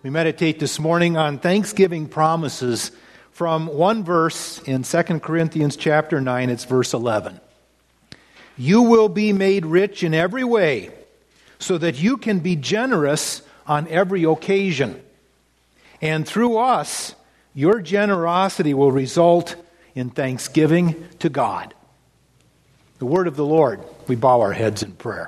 We meditate this morning on Thanksgiving promises from one verse in 2 Corinthians chapter 9. It's verse 11. You will be made rich in every way so that you can be generous on every occasion. And through us, your generosity will result in thanksgiving to God. The word of the Lord. We bow our heads in prayer.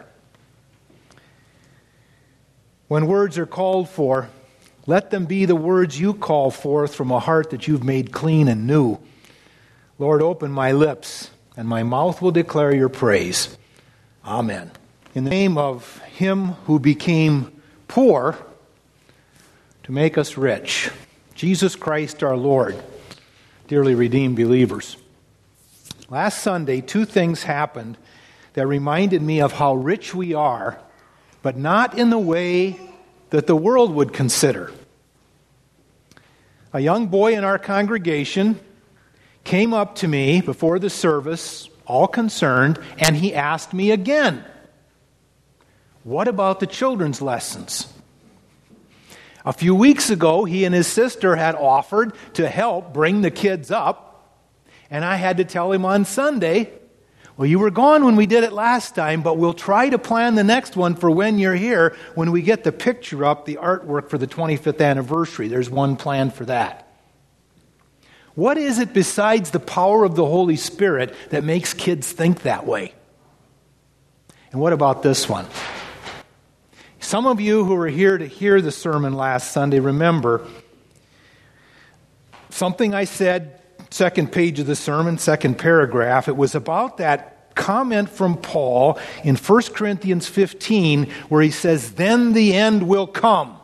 When words are called for, let them be the words you call forth from a heart that you've made clean and new. Lord, open my lips, and my mouth will declare your praise. Amen. In the name of him who became poor to make us rich, Jesus Christ our Lord, dearly redeemed believers. Last Sunday, two things happened that reminded me of how rich we are, but not in the way that the world would consider. A young boy in our congregation came up to me before the service, all concerned, and he asked me again, "What about the children's lessons?" A few weeks ago, he and his sister had offered to help bring the kids up, and I had to tell him on Sunday, "Well, you were gone when we did it last time, but we'll try to plan the next one for when you're here, when we get the picture up, the artwork for the 25th anniversary. There's one plan for that." What is it besides the power of the Holy Spirit that makes kids think that way? And what about this one? Some of you who were here to hear the sermon last Sunday remember something I said, second page of the sermon, second paragraph. It was about that comment from Paul in 1 Corinthians 15 where he says, "Then the end will come."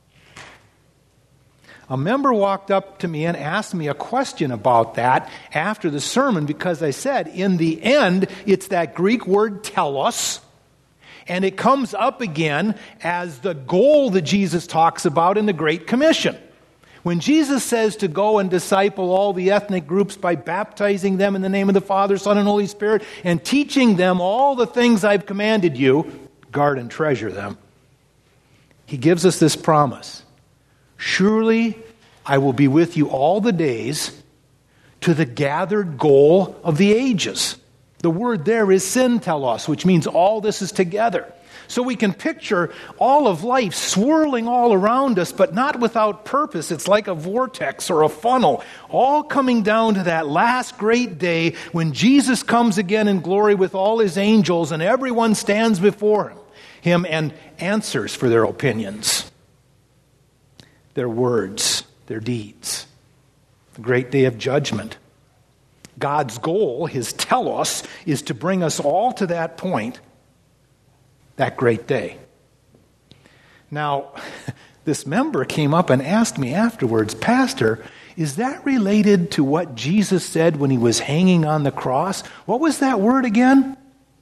A member walked up to me and asked me a question about that after the sermon because I said, in the end, it's that Greek word telos, and it comes up again as the goal that Jesus talks about in the Great Commission. When Jesus says to go and disciple all the ethnic groups by baptizing them in the name of the Father, Son, and Holy Spirit, and teaching them all the things I've commanded you, guard and treasure them, he gives us this promise. Surely I will be with you all the days to the gathered goal of the ages. The word there is syntelos, which means all this is together. So we can picture all of life swirling all around us, but not without purpose. It's like a vortex or a funnel, all coming down to that last great day when Jesus comes again in glory with all his angels and everyone stands before him and answers for their opinions, their words, their deeds. The great day of judgment. God's goal, his telos, is to bring us all to that point, that great day. Now, this member came up and asked me afterwards, "Pastor, is that related to what Jesus said when he was hanging on the cross? What was that word again?"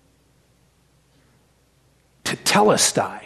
Tetelestai.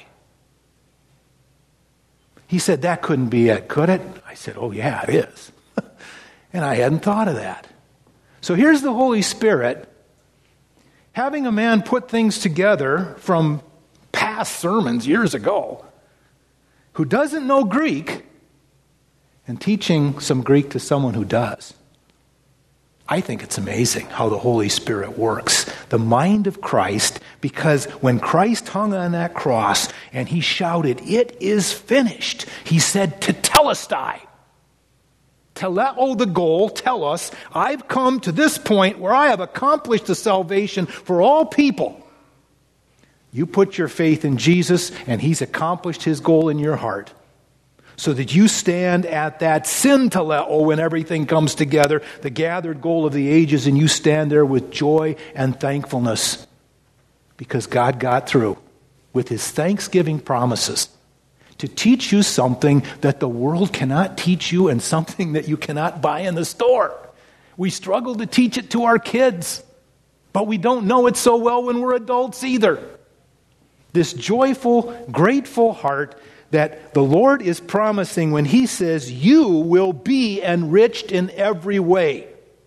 He said, "That couldn't be it, could it?" I said, "Oh yeah, it is." And I hadn't thought of that. So here's the Holy Spirit having a man put things together from past sermons years ago who doesn't know Greek and teaching some Greek to someone who does. I think it's amazing how the Holy Spirit works. The mind of Christ, because when Christ hung on that cross and he shouted, "It is finished," he said, "Tetelestai." Teleo, the goal, tell us, I've come to this point where I have accomplished the salvation for all people. You put your faith in Jesus, and he's accomplished his goal in your heart. So that you stand at that synteleo when everything comes together, the gathered goal of the ages, and you stand there with joy and thankfulness. Because God got through with his thanksgiving promises to teach you something that the world cannot teach you and something that you cannot buy in the store. We struggle to teach it to our kids, but we don't know it so well when we're adults either. This joyful, grateful heart that the Lord is promising when he says, "You will be enriched in every way."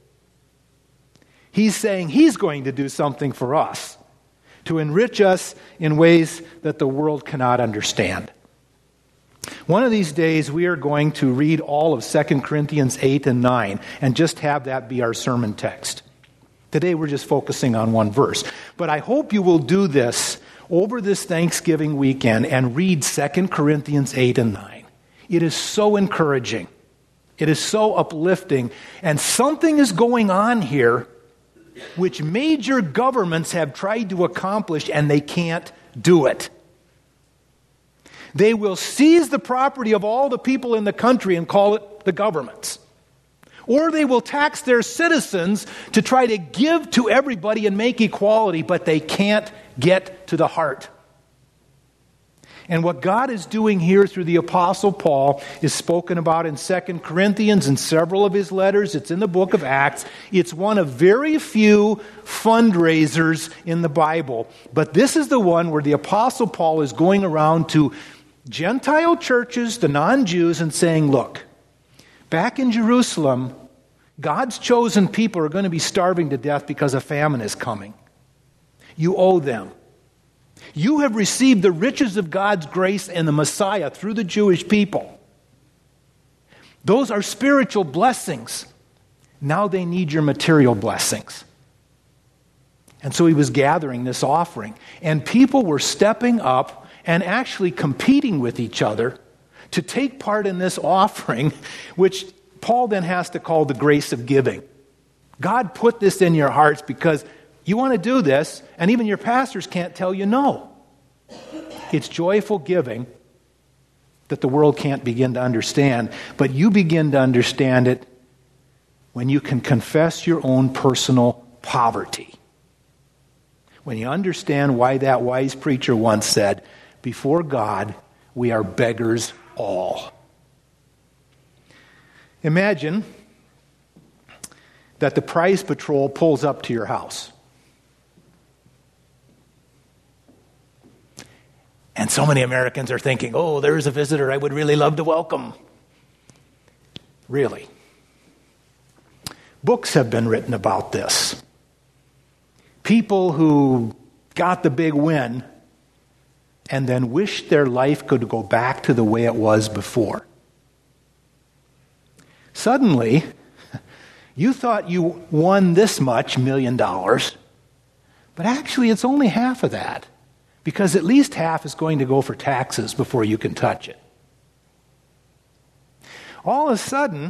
He's saying he's going to do something for us to enrich us in ways that the world cannot understand. One of these days, we are going to read all of 2 Corinthians 8 and 9 and just have that be our sermon text. Today, we're just focusing on one verse. But I hope you will do this over this Thanksgiving weekend and read 2 Corinthians 8 and 9. It is so encouraging. It is so uplifting. And something is going on here which major governments have tried to accomplish, and they can't do it. They will seize the property of all the people in the country and call it the government's. Or they will tax their citizens to try to give to everybody and make equality, but they can't get to the heart. And what God is doing here through the Apostle Paul is spoken about in 2 Corinthians and several of his letters. It's in the book of Acts. It's one of very few fundraisers in the Bible. But this is the one where the Apostle Paul is going around to Gentile churches, the non-Jews, and saying, look, back in Jerusalem, God's chosen people are going to be starving to death because a famine is coming. You owe them. You have received the riches of God's grace and the Messiah through the Jewish people. Those are spiritual blessings. Now they need your material blessings. And so he was gathering this offering. And people were stepping up and actually competing with each other to take part in this offering, which Paul then has to call the grace of giving. God put this in your hearts because you want to do this, and even your pastors can't tell you no. It's joyful giving that the world can't begin to understand, but you begin to understand it when you can confess your own personal poverty. When you understand why that wise preacher once said, before God, we are beggars all. Imagine that the prize patrol pulls up to your house. And so many Americans are thinking, oh, there's a visitor I would really love to welcome. Really. Books have been written about this. People who got the big win and then wished their life could go back to the way it was before. Suddenly, you thought you won this much $1 million, but actually it's only half of that, because at least half is going to go for taxes before you can touch it. All of a sudden,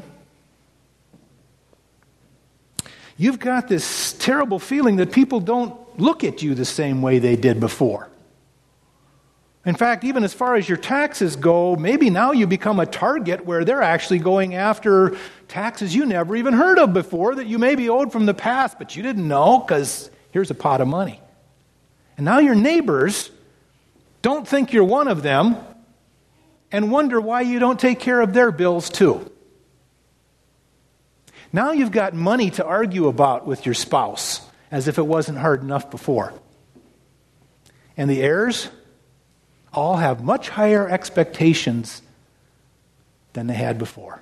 you've got this terrible feeling that people don't look at you the same way they did before. In fact, even as far as your taxes go, maybe now you become a target where they're actually going after taxes you never even heard of before that you maybe owed from the past, but you didn't know because here's a pot of money. And now your neighbors don't think you're one of them and wonder why you don't take care of their bills too. Now you've got money to argue about with your spouse as if it wasn't hard enough before. And the heirs all have much higher expectations than they had before.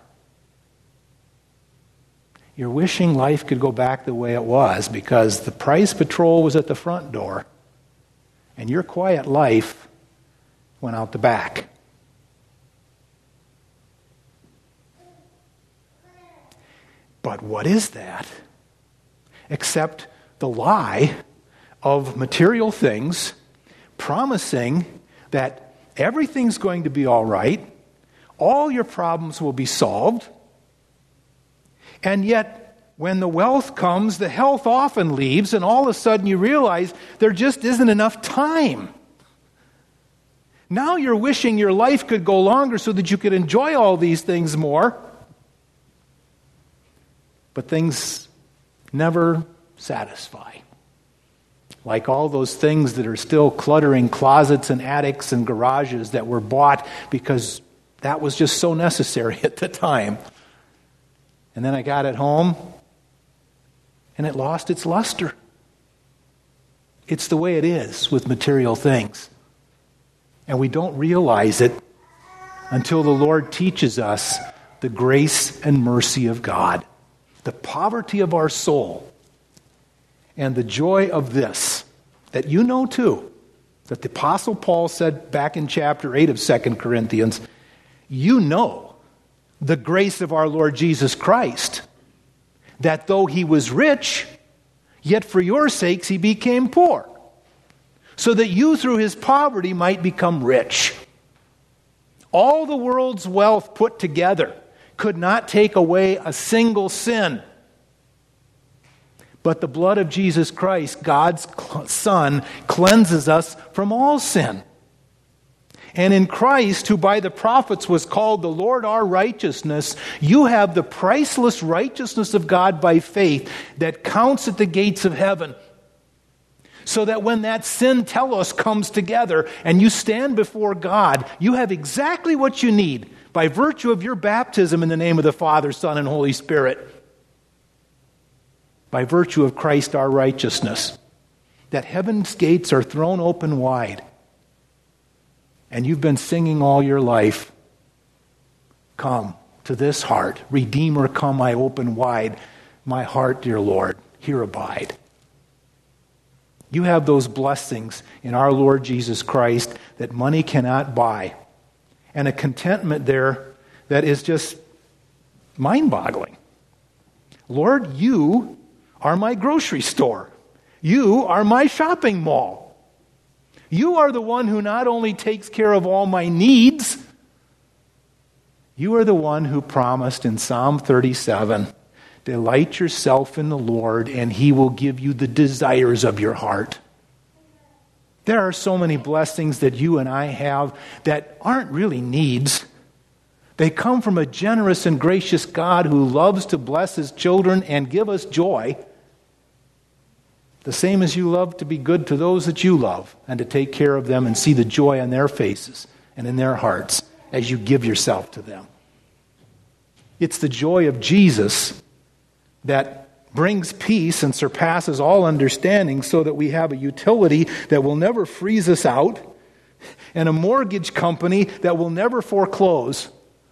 You're wishing life could go back the way it was because the prize patrol was at the front door and your quiet life went out the back. But what is that except the lie of material things promising that everything's going to be all right, all your problems will be solved, and yet when the wealth comes, the health often leaves, and all of a sudden you realize there just isn't enough time. Now you're wishing your life could go longer so that you could enjoy all these things more, but things never satisfy. Like all those things that are still cluttering closets and attics and garages that were bought because that was just so necessary at the time. And then I got it home and it lost its luster. It's the way it is with material things. And we don't realize it until the Lord teaches us the grace and mercy of God, the poverty of our soul, and the joy of this, that you know too, that the Apostle Paul said back in chapter 8 of 2 Corinthians, you know the grace of our Lord Jesus Christ, that though he was rich, yet for your sakes he became poor, so that you through his poverty might become rich. All the world's wealth put together could not take away a single sin. But the blood of Jesus Christ, God's Son, cleanses us from all sin. And in Christ, who by the prophets was called the Lord our righteousness, you have the priceless righteousness of God by faith that counts at the gates of heaven. So that when that sin telos comes together and you stand before God, you have exactly what you need by virtue of your baptism in the name of the Father, Son, and Holy Spirit. By virtue of Christ our righteousness. That heaven's gates are thrown open wide. And you've been singing all your life, come to this heart. Redeemer, come, I open wide. My heart, dear Lord, here abide. You have those blessings in our Lord Jesus Christ that money cannot buy. And a contentment there that is just mind-boggling. Lord, you are my grocery store. You are my shopping mall. You are the one who not only takes care of all my needs, you are the one who promised in Psalm 37, delight yourself in the Lord and he will give you the desires of your heart. There are so many blessings that you and I have that aren't really needs. They come from a generous and gracious God who loves to bless his children and give us joy. The same as you love to be good to those that you love and to take care of them and see the joy on their faces and in their hearts as you give yourself to them. It's the joy of Jesus that brings peace and surpasses all understanding so that we have a utility that will never freeze us out and a mortgage company that will never foreclose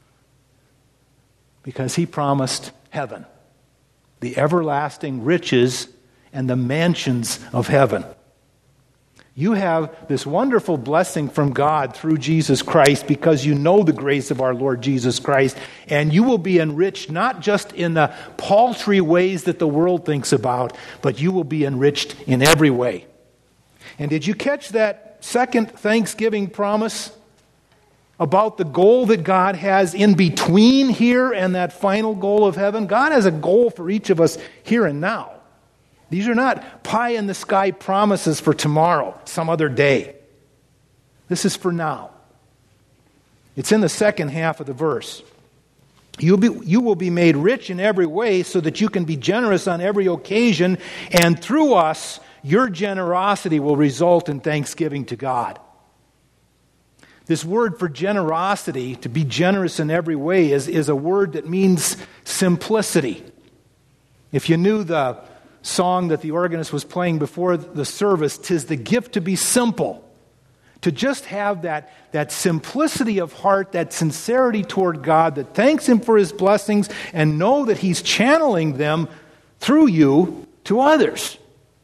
because he promised heaven, the everlasting riches and the mansions of heaven. You have this wonderful blessing from God through Jesus Christ because you know the grace of our Lord Jesus Christ, and you will be enriched not just in the paltry ways that the world thinks about, but you will be enriched in every way. And did you catch that second Thanksgiving promise about the goal that God has in between here and that final goal of heaven? God has a goal for each of us here and now. These are not pie-in-the-sky promises for tomorrow, some other day. This is for now. It's in the second half of the verse. You will be made rich in every way so that you can be generous on every occasion, and through us, your generosity will result in thanksgiving to God. This word for generosity, to be generous in every way, is a word that means simplicity. If you knew the song that the organist was playing before the service, "'Tis the gift to be simple." To just have that simplicity of heart, that sincerity toward God that thanks him for his blessings and know that he's channeling them through you to others.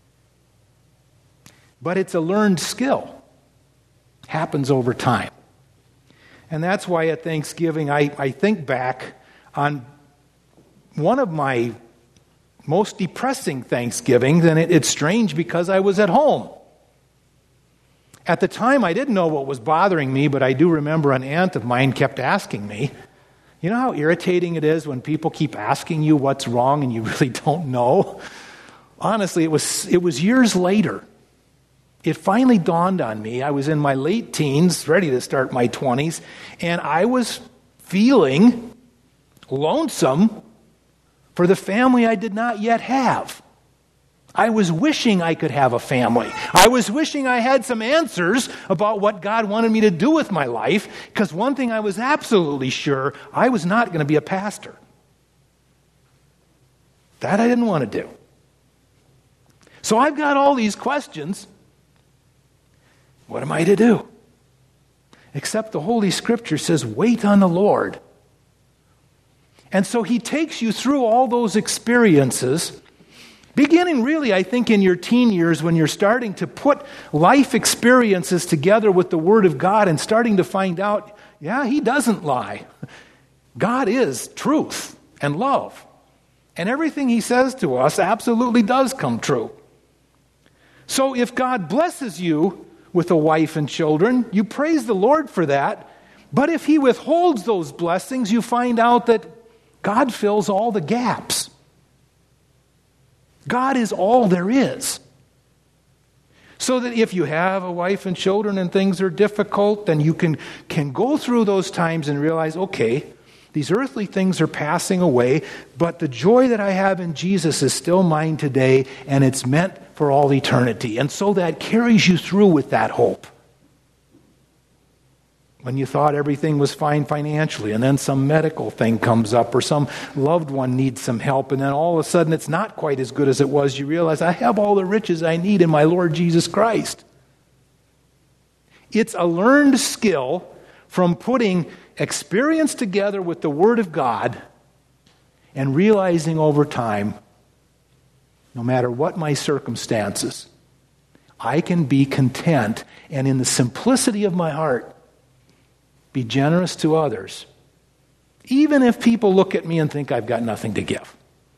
But it's a learned skill. Happens over time. And that's why at Thanksgiving I think back on one of my most depressing Thanksgivings, and it's strange because I was at home. At the time, I didn't know what was bothering me, but I do remember an aunt of mine kept asking me, you know how irritating it is when people keep asking you what's wrong and you really don't know? Honestly, it was years later. It finally dawned on me. I was in my late teens, ready to start my 20s, and I was feeling lonesome for the family I did not yet have. I was wishing I could have a family. I was wishing I had some answers about what God wanted me to do with my life, because one thing I was absolutely sure, I was not going to be a pastor. That I didn't want to do. So I've got all these questions. What am I to do? Except the Holy Scripture says, wait on the Lord. And so he takes you through all those experiences, beginning really, I think, in your teen years when you're starting to put life experiences together with the Word of God and starting to find out yeah, He doesn't lie. God is truth and love. And everything He says to us absolutely does come true. So if God blesses you with a wife and children, you praise the Lord for that. But if He withholds those blessings, you find out that God fills all the gaps. God is all there is. So that if you have a wife and children and things are difficult, then you can go through those times and realize, okay, these earthly things are passing away, but the joy that I have in Jesus is still mine today, and it's meant for all eternity. And so that carries you through with that hope. When you thought everything was fine financially, and then some medical thing comes up, or some loved one needs some help, and then all of a sudden it's not quite as good as it was, you realize, I have all the riches I need in my Lord Jesus Christ. It's a learned skill from putting experience together with the Word of God and realizing over time, no matter what my circumstances, I can be content and in the simplicity of my heart be generous to others, even if people look at me and think I've got nothing to give.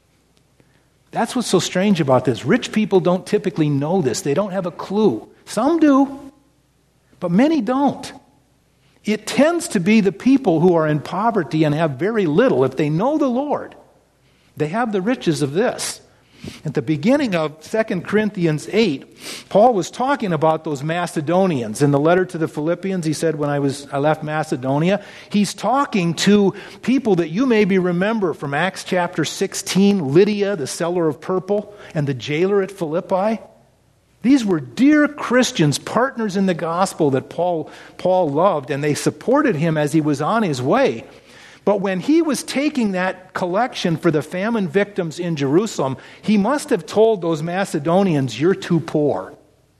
That's what's so strange about this. Rich people don't typically know this. They don't have a clue. Some do, but many don't. It tends to be the people who are in poverty and have very little. If they know the Lord, they have the riches of this. At the beginning of 2 Corinthians 8, Paul was talking about those Macedonians. In the letter to the Philippians, he said, when I left Macedonia, he's talking to people that you maybe remember from Acts chapter 16, Lydia, the seller of purple, and the jailer at Philippi. These were dear Christians, partners in the gospel that Paul loved, and they supported him as he was on his way. But when he was taking that collection for the famine victims in Jerusalem, he must have told those Macedonians, you're too poor.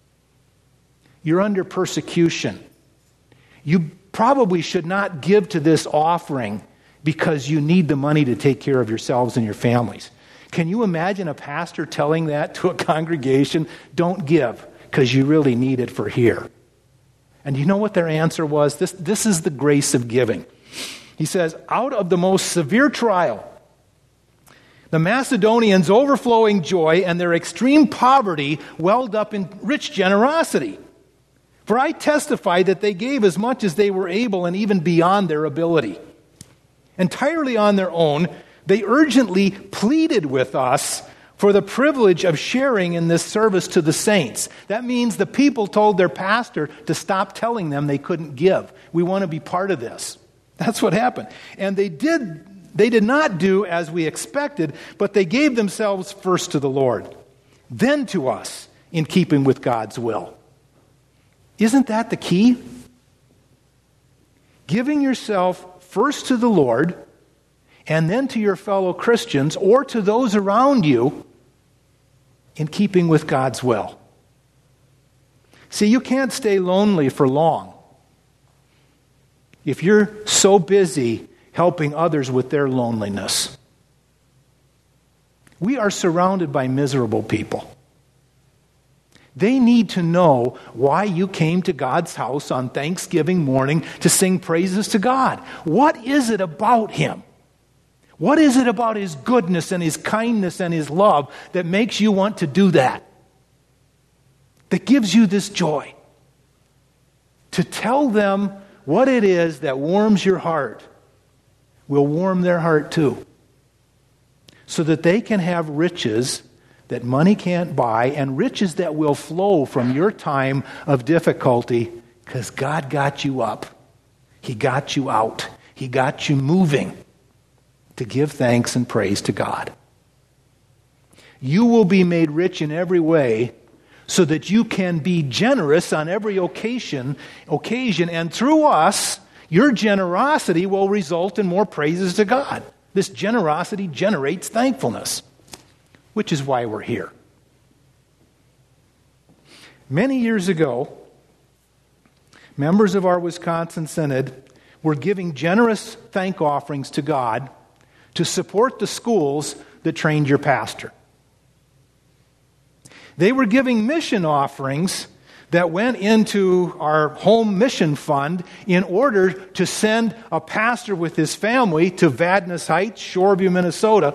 You're under persecution. You probably should not give to this offering because you need the money to take care of yourselves and your families. Can you imagine a pastor telling that to a congregation? Don't give because you really need it for here. And you know what their answer was? This is the grace of giving. He says, out of the most severe trial, the Macedonians' overflowing joy and their extreme poverty welled up in rich generosity. For I testify that they gave as much as they were able and even beyond their ability. Entirely on their own, they urgently pleaded with us for the privilege of sharing in this service to the saints. That means the people told their pastor to stop telling them they couldn't give. We want to be part of this. That's what happened. And they did not do as we expected, but they gave themselves first to the Lord, then to us, in keeping with God's will. Isn't that the key? Giving yourself first to the Lord, and then to your fellow Christians, or to those around you, in keeping with God's will. See, you can't stay lonely for long if you're so busy helping others with their loneliness. We are surrounded by miserable people. They need to know why you came to God's house on Thanksgiving morning to sing praises to God. What is it about Him? What is it about His goodness and His kindness and His love that makes you want to do that? That gives you this joy. To tell them what it is that warms your heart will warm their heart too. So that they can have riches that money can't buy, and riches that will flow from your time of difficulty, because God got you up. He got you out. He got you moving to give thanks and praise to God. You will be made rich in every way so that you can be generous on every occasion, and through us, your generosity will result in more praises to God. This generosity generates thankfulness, which is why we're here. Many years ago, members of our Wisconsin Synod were giving generous thank offerings to God to support the schools that trained your pastor. They were giving mission offerings that went into our home mission fund in order to send a pastor with his family to Vadnais Heights, Shoreview, Minnesota,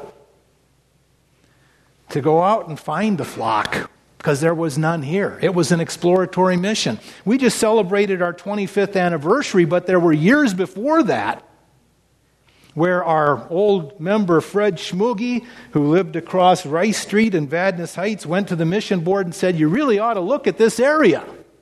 to go out and find the flock, because there was none here. It was an exploratory mission. We just celebrated our 25th anniversary, but there were years before that where our old member Fred Schmoogie, who lived across Rice Street in Vadnais Heights, went to the mission board and said, "You really ought to look at this area."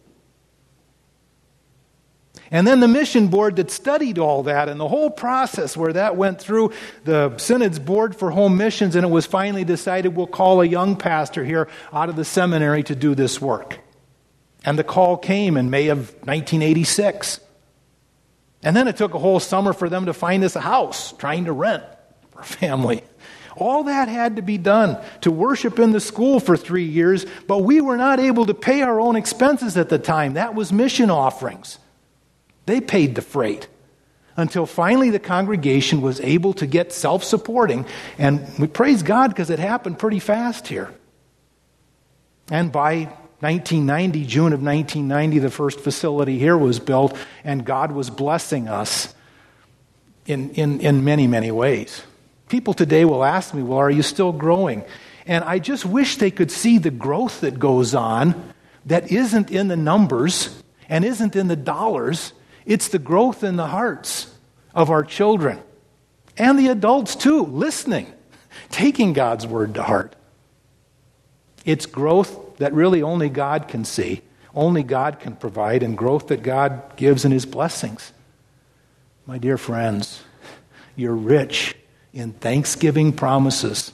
And then the mission board that studied all that and the whole process where that went through the Synod's Board for Home Missions, and it was finally decided we'll call a young pastor here out of the seminary to do this work. And the call came in May of 1986. And then it took a whole summer for them to find us a house, trying to rent for a family. All that had to be done to worship in the school for 3 years, but we were not able to pay our own expenses at the time. That was mission offerings. They paid the freight until finally the congregation was able to get self-supporting. And we praise God because it happened pretty fast here. And by 1990, June of 1990, the first facility here was built, and God was blessing us in many, many ways. People today will ask me, "Well, are you still growing?" And I just wish they could see the growth that goes on that isn't in the numbers and isn't in the dollars. It's the growth in the hearts of our children and the adults too, listening, taking God's word to heart. It's growth that really only God can see, only God can provide, and growth that God gives in His blessings. My dear friends, you're rich in thanksgiving promises.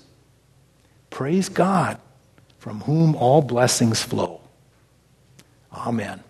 Praise God, from whom all blessings flow. Amen.